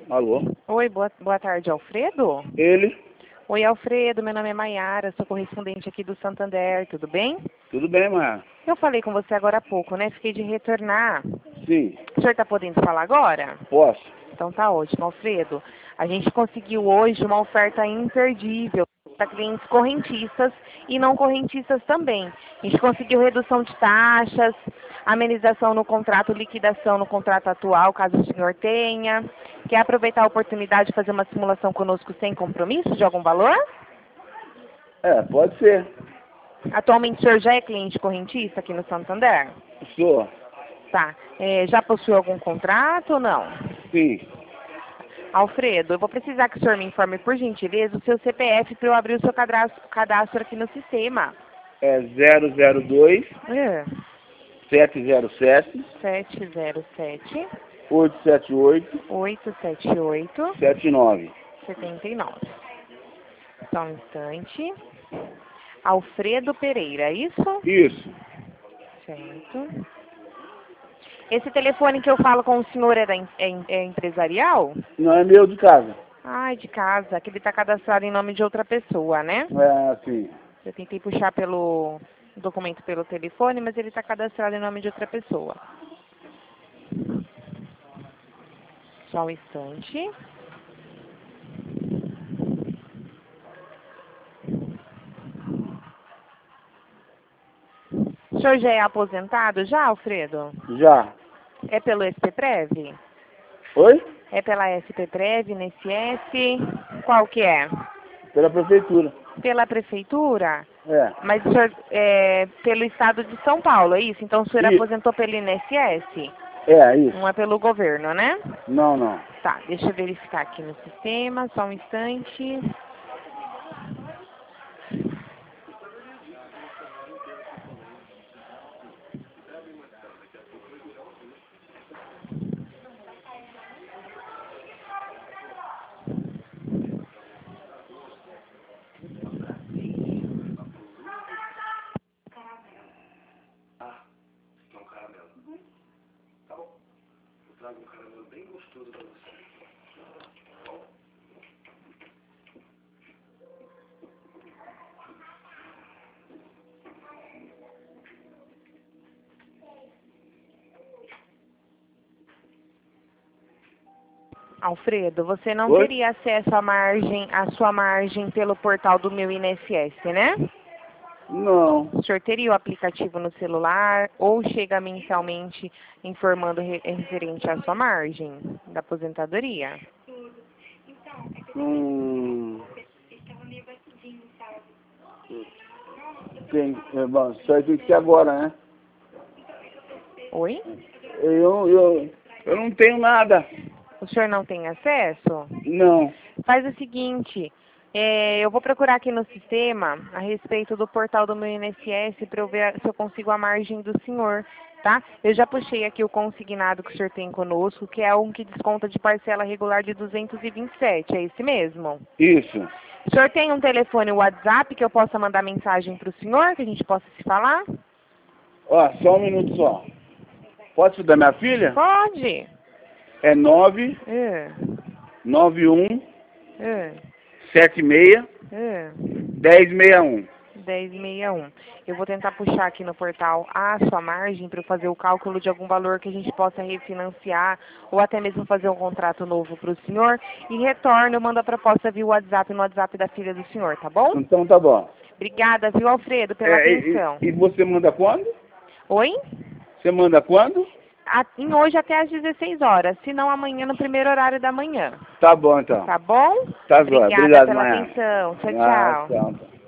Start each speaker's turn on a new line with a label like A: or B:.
A: Alô?
B: Oi, boa tarde, Alfredo?
A: Ele?
B: Oi, Alfredo, meu nome é Maiara, sou correspondente aqui do Santander, tudo bem?
A: Tudo bem, Mar?
B: Eu falei com você agora há pouco, né? Fiquei de retornar.
A: Sim.
B: O senhor está podendo falar agora?
A: Posso?
B: Então tá ótimo, Alfredo. A gente conseguiu hoje uma oferta imperdível para clientes correntistas e não correntistas também. A gente conseguiu redução de taxas, amenização no contrato, liquidação no contrato atual, caso o senhor tenha. Quer aproveitar a oportunidade de fazer uma simulação conosco sem compromisso de algum valor?
A: Pode ser.
B: Atualmente o senhor já é cliente correntista aqui no Santander?
A: Sou.
B: Tá. Já possui algum contrato ou não?
A: Sim.
B: Alfredo, eu vou precisar que o senhor me informe, por gentileza, o seu CPF para eu abrir o seu cadastro aqui no sistema.
A: É 002
B: É.
A: 707
B: 707
A: 878
B: 878
A: 79.
B: 79. Só um instante. Alfredo Pereira, é isso?
A: Isso.
B: Certo. Esse telefone que eu falo com o senhor é empresarial?
A: Não é meu de casa.
B: Ah, é de casa, que ele está cadastrado em nome de outra pessoa, né?
A: Sim.
B: Eu tentei puxar pelo documento pelo telefone, mas ele está cadastrado em nome de outra pessoa. Só um instante. O senhor já é aposentado já, Alfredo?
A: Já.
B: É pelo SPPrev?
A: Oi?
B: É pela SPPrev, INSS? Qual que é?
A: Pela prefeitura.
B: Pela prefeitura?
A: É.
B: Mas o senhor é pelo estado de São Paulo, é isso? Então o senhor
A: Isso.
B: aposentou pelo INSS?
A: Isso.
B: Não é pelo governo, né?
A: Não, não.
B: Tá, deixa eu verificar aqui no sistema, só um instante. Alfredo, você não
A: Oi?
B: teria acesso à sua margem pelo portal do meu INSS, né?
A: Não.
B: O senhor teria o aplicativo no celular ou chega mensalmente informando referente à sua margem da aposentadoria?
A: Bom, isso aí tem que ser agora, né?
B: Oi?
A: Eu não tenho nada.
B: O senhor não tem acesso?
A: Não.
B: Faz o seguinte, eu vou procurar aqui no sistema a respeito do portal do meu INSS para eu ver se eu consigo a margem do senhor, tá? Eu já puxei aqui o consignado que o senhor tem conosco, que é um que desconta de parcela regular de 227, é esse mesmo?
A: Isso.
B: O senhor tem um telefone WhatsApp que eu possa mandar mensagem para o senhor, que a gente possa se falar?
A: Ó, só um minuto só. Pode ser da minha filha?
B: Pode.
A: É 9
B: É,
A: 91
B: é,
A: 76
B: é.
A: 1061.
B: 1061. Eu vou tentar puxar aqui no portal a sua margem para eu fazer o cálculo de algum valor que a gente possa refinanciar ou até mesmo fazer um contrato novo para o senhor e retorno, eu mando a proposta via WhatsApp no WhatsApp da filha do senhor, tá bom?
A: Então tá bom.
B: Obrigada, viu, Alfredo, pela atenção.
A: E você manda quando?
B: Oi?
A: Você manda quando?
B: Hoje até às 16 horas, se não amanhã no primeiro horário da manhã.
A: Tá bom então.
B: Tá bom?
A: Tá bom.
B: Obrigada
A: Obrigado,
B: pela
A: Maia.
B: atenção. Tchau, tchau.
A: Tchau.